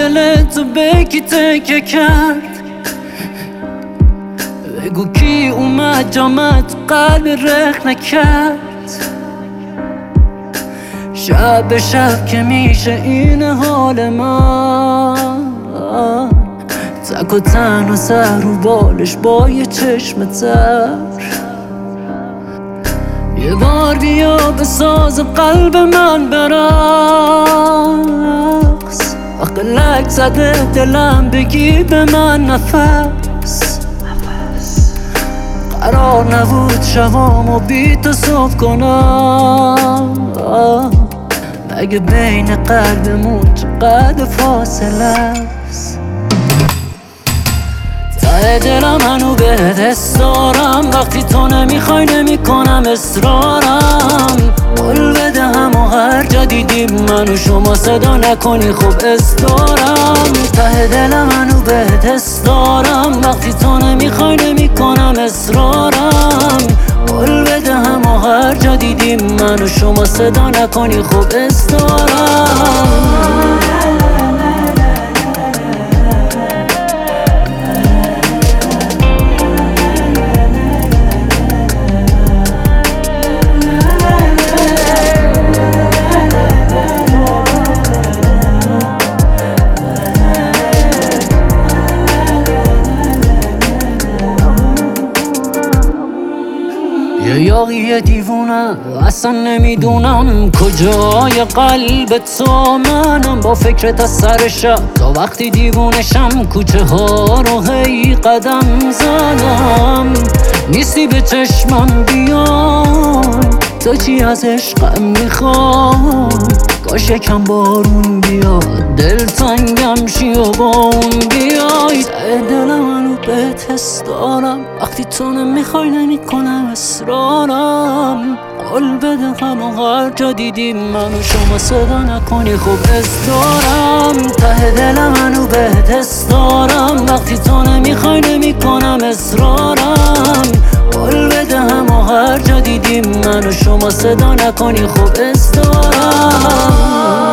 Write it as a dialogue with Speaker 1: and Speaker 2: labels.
Speaker 1: دلتو بگی تکه کرد؟ بگو کی اومد جامت قلب رخ نکرد؟ شب به شب که میشه این حال من، تک و تن و سر رو بالش با یه چشم تر. یه بار بیا بساز قلب من برقص، وقت لک زده دلم بگی به من نفس. قرار نبود شبامو بی تو صبح کنم، مگه بین قلبمون چقدر فاصله است؟ ته دلم هنو بهت حس دارم، وقتی تو نمیخوای نمیکنم اصرارم. قول بده همو هر جا دیدیم منو شما صدا نکنی خوب دارم. ته دلم هنو بهت حس دارم، وقتی تو نمیخوای نمیکنم اصرارم. قول بده همو هر جا دیدیم منو شما صدا نکنی خوب دارم. یه یاقی دیوونه اصلا نمیدونم کجای قلب تو منم. با فکرت از سر شب تا وقتی دیوونشم کوچه ها رو هی قدم زنم. نیستی به چشمم بیان، تو چی از عشقم میخوای؟ کاش یکم بارون بیاد دلتنگم شی و با اون بیای. ته دلم منو بهت حس دارم، وقتی تو نمیخوای نمیکنم اصرارم. قول بده همه هر جا دیدیم منو شما صدا نکنی خوب دارم. ته دلم منو بهت حس دارم، وقتی تو نمیخوای نمیکنم اصرارم. قول بده همه هر جا دیدیم منو شما صدا نکنی خوب دارم.